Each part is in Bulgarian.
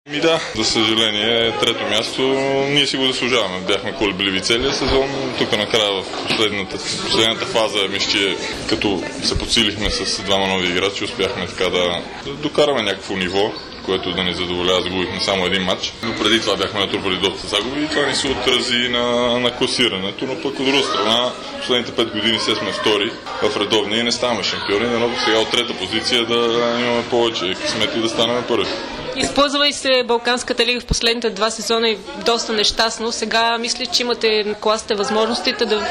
Да, за съжаление, трето място ние си го заслужаваме. Бяхме колебливи целия сезон. Тук накрая в последната фаза, мисля, като се подсилихме с двама нови играчи, успяхме така да докараме някакво ниво, което да ни задоволява. Загубихме само един матч. Но преди това бяхме натрупали доста загуби и това ни се отрази на класирането. Но пък от друга страна, последните 5 години се сме втори в редовния и не ставаме шампиони, но сега от трета позиция да имаме повече късмет и да станем първи. Използвали се Балканската лига в последните 2 сезона и доста нещастно. Сега мисля, че имате класите възможностите да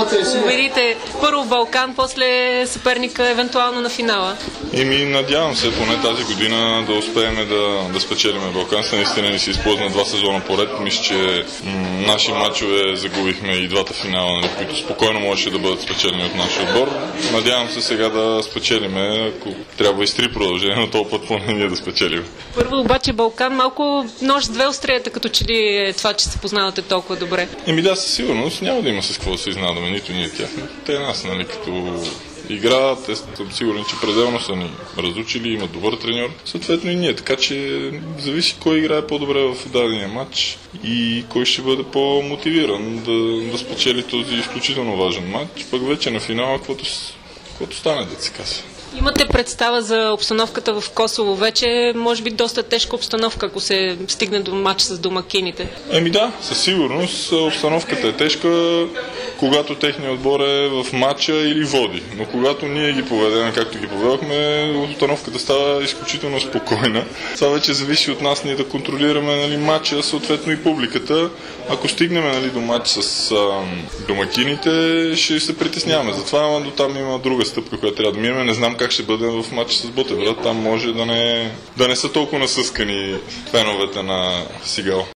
убедите първо Балкан, после съперника евентуално на финала. Надявам се поне тази година да успеем да спечелим Балканска. Наистина ни се използва 2 сезона поред. Мисля, че наши мачове загубихме и двата финала, които спокойно можеше да бъдат спечелени от нашия отбор. Надявам се сега да спечелим, ако трябва и с 3 продължения, но този път поне ние да спечелим. Първо обаче Балкан малко нож с 2 острията, като че ли е това, че се познавате толкова добре. Да, със сигурност няма да има с какво да се изнадаме, нито ние тях. Те нас, като игра, те съм сигурен, че пределно са ни разучили, имат добър треньор, съответно и ние, така че зависи кой играе по-добре в дадения матч и кой ще бъде по-мотивиран да спечели този изключително важен матч, пък вече на финала, каквото стане, да се казва. Имате представа за обстановката в Косово вече, може би доста тежка обстановка, ако се стигне до матч с домакините. Да, със сигурност обстановката е тежка, когато техният отбор е в матча или води. Но когато ние ги поведем, както ги поведохме, обстановката става изключително спокойна. Това вече зависи от нас ние да контролираме матча, съответно и публиката. Ако стигнем до матч с домакините, ще се притесняваме. Затова до там има друга стъпка, която трябва да минем. Не знам как ще бъде в матч с Ботевград. Там може да не са толкова насъскани феновете на Сигал.